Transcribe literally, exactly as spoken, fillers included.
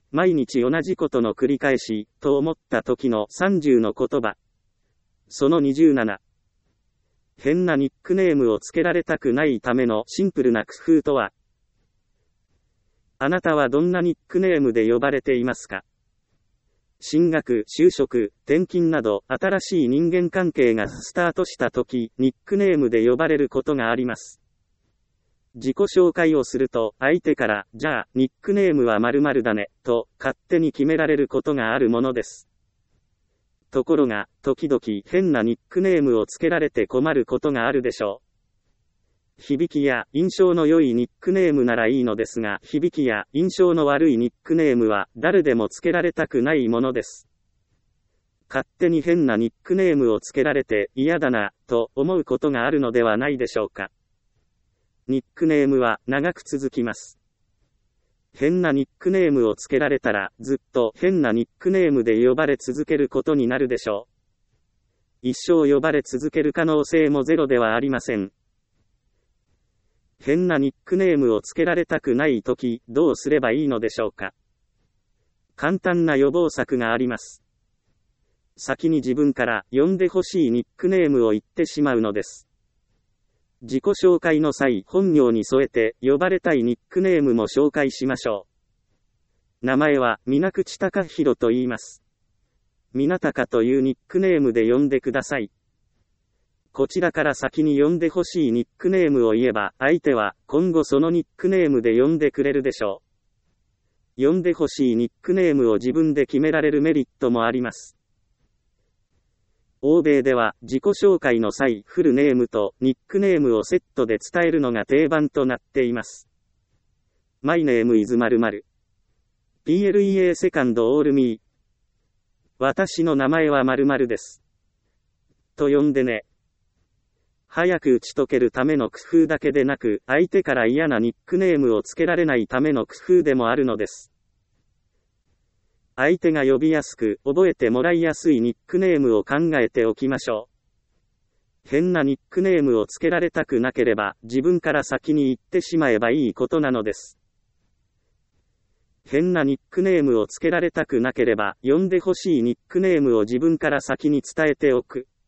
毎日同じことの繰り返し、と思った時のさんじゅうの言葉。そのにじゅうなな。変なニックネームをつけられたくないためのシンプルな工夫とは。あなたはどんなニックネームで呼ばれていますか？進学、就職、転勤など、新しい人間関係がスタートした時、ニックネームで呼ばれることがあります。自己紹介をすると、相手から、じゃあ、ニックネームは〇〇だね、と、勝手に決められることがあるものです。ところが、時々、変なニックネームをつけられて困ることがあるでしょう。響きや印象の良いニックネームならいいのですが、響きや印象の悪いニックネームは誰でもつけられたくないものです。勝手に変なニックネームをつけられて嫌だな、と思うことがあるのではないでしょうか。ニックネームは長く続きます。変なニックネームをつけられたらずっと変なニックネームで呼ばれ続けることになるでしょう。一生呼ばれ続ける可能性もゼロではありません。変なニックネームをつけられたくないとき、どうすればいいのでしょうか。簡単な予防策があります。先に自分から呼んでほしいニックネームを言ってしまうのです。自己紹介の際、本名に添えて呼ばれたいニックネームも紹介しましょう。名前は水口貴弘と言います。水高というニックネームで呼んでください。こちらから先に呼んでほしいニックネームを言えば、相手は今後そのニックネームで呼んでくれるでしょう。呼んでほしいニックネームを自分で決められるメリットもあります。欧米では自己紹介の際、フルネームとニックネームをセットで伝えるのが定番となっています。My name is 〇〇。プレセカンドオールミー。私の名前は〇〇です。と呼んでね。早く打ち解けるための工夫だけでなく、相手から嫌なニックネームをつけられないための工夫でもあるのです。相手が呼びやすく、覚えてもらいやすいニックネームを考えておきましょう。変なニックネームをつけられたくなければ、自分から先に言ってしまえばいいことなのです。変なニックネームをつけられたくなければ、呼んでほしいニックネームを自分から先に伝えておく。